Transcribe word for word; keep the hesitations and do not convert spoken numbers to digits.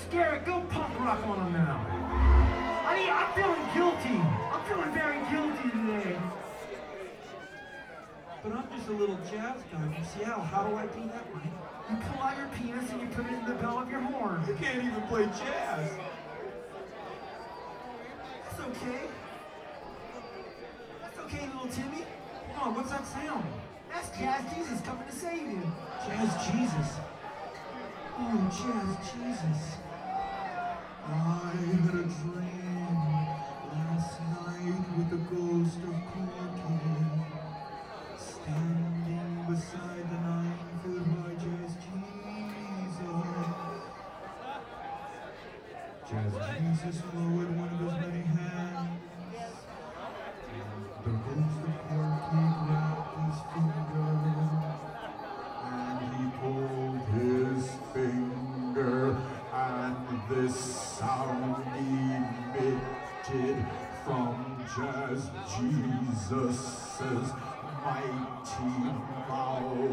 Garrett, go punk rock on them now. I mean, I'm feeling guilty. I'm feeling very guilty today. But I'm just a little jazz guy from Seattle. How do I do that, Mike? You pull out your penis and you put it in the bell of your horn. You can't even play jazz. That's okay. That's okay, little Timmy. Come on, what's that sound? That's Jazz Jesus coming to save you. Jazz Jesus. Oh, Jazz Jesus. I had a dream last night with the ghost of Corky, standing beside the nine-foot high Jazz Jesus. Jazz Jesus lowered one of his many hands. The ghost of Corky grabbed his finger, and he pulled his finger, and this sound emitted from Jazz Jesus' mighty mouth.